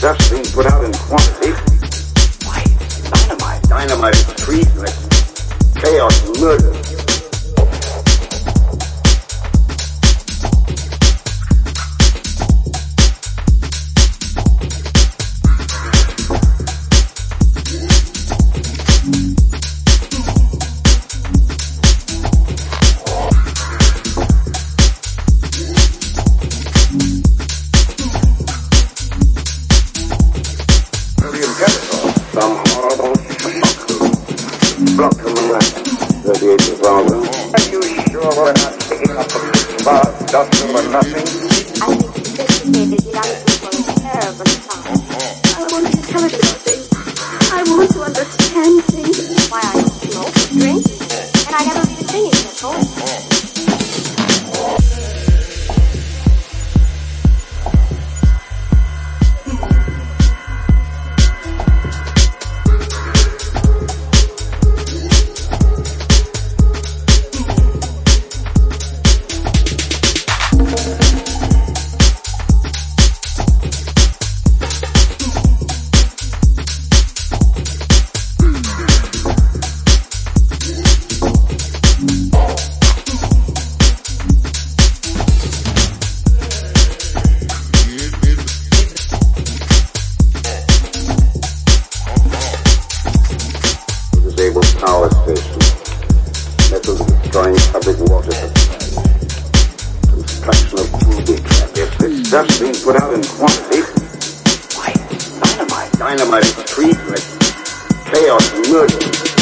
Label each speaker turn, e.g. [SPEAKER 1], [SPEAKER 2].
[SPEAKER 1] stuff's being put out in quantity. Why? Dynamite. Dynamite is treason. Chaos and murder. Some horrible block from the left. 38 revolver. Are you sure we're not picking up a bar, doctor, or nothing?
[SPEAKER 2] I think sophisticated young people are terrible times. I want to tell you things. I want to understand things. Why I smoke, drink, and I never read a thing at home. Power station, method of destroying public water supply, construction of booby traps. If this stuff's being put out in quantity, why? Dynamite. Dynamite is treason. Chaos and murder.